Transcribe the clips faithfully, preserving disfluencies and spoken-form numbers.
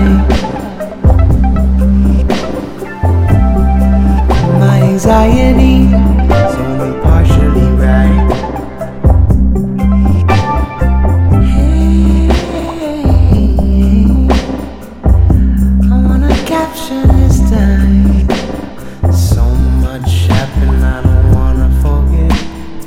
My anxiety is only partially right. Hey, I wanna capture this time. So much happened, I don't wanna forget.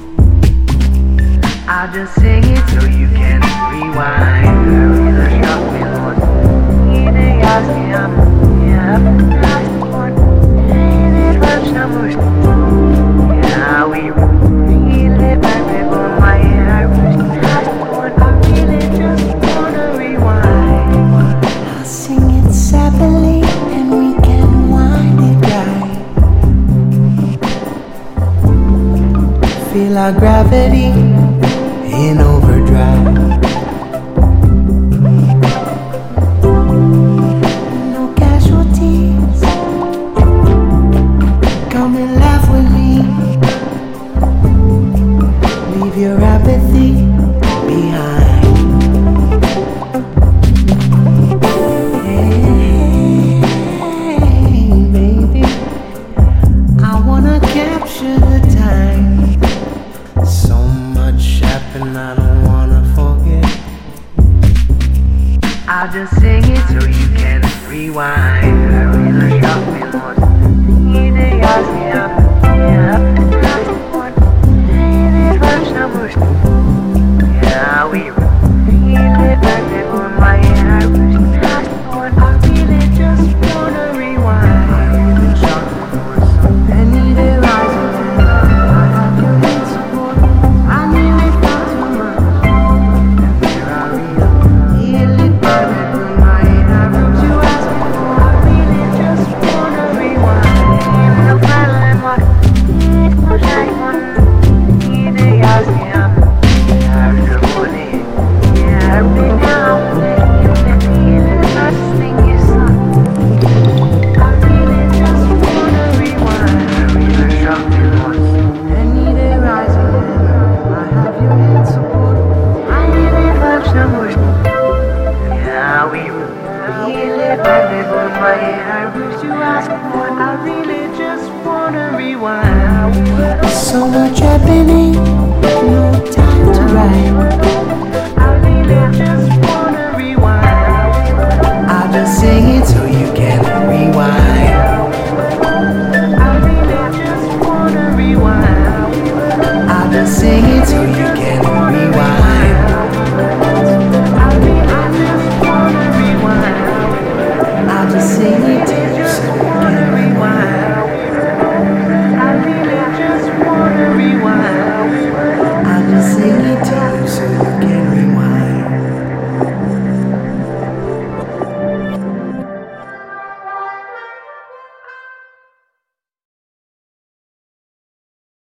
I'll just sing it so you can rewind. Hurry the shot me Lord. Yine yazdım ya one. And it hurts so much. Yeah, we really baby on my heart. I really just wanna rewind. I'll sing it sappily and we can wind it right. Feel our gravity in overdrive. No casualties. Come and laugh with me. Leave your apathy behind. Hey, baby, I wanna capture the time. So much happened, I don't wanna forget. I'll just sing it so you can rewind. Hurry the shot me Lord. Yine yazdım ya one. And it hurts so much. Yeah, we really baby on my heart. I really just wanna rewind. I need a rising tide. I have your need support. I need it far too much. And where are we? Really baby on my heart. You ask me for. I really just wanna rewind. No problem, what? It's no shy one. Yine yazdım. Her morning. Yeah, every now and then. You let me in the first thing you saw. I really just wanna rewind. Hurry the shot me Lord. I need a rising hand. I have your hand support. I need it love so much. Yeah, we really baby on my heart. Wish you ask for. I really just wanna rewind. So much happening, no time to write.